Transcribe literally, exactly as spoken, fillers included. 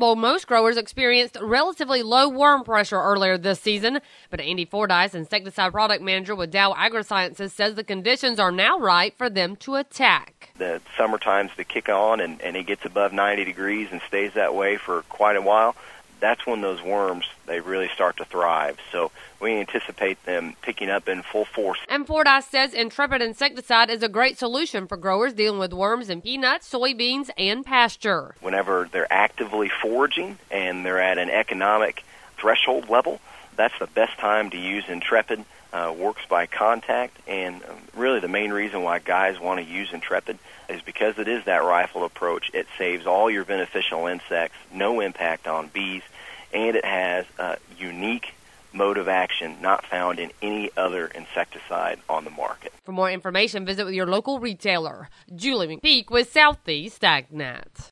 Bowl, most growers experienced relatively low worm pressure earlier this season, but Andy Fordyce, insecticide product manager with Dow AgroSciences, says the conditions are now right for them to attack. The summertime's to kick on, and, and it gets above ninety degrees and stays that way for quite a while. That's when those worms, they really start to thrive. So we anticipate them picking up in full force. And Fordyce says Intrepid insecticide is a great solution for growers dealing with worms in peanuts, soybeans, and pasture. Whenever they're actively foraging and they're at an economic threshold level, that's the best time to use Intrepid. Uh, works by contact, and um, really the main reason why guys want to use Intrepid is because it is that rifle approach. It saves all your beneficial insects, no impact on bees, and it has a unique mode of action not found in any other insecticide on the market. For more information, visit with your local retailer. Julie McPeak with Southeast AgNet.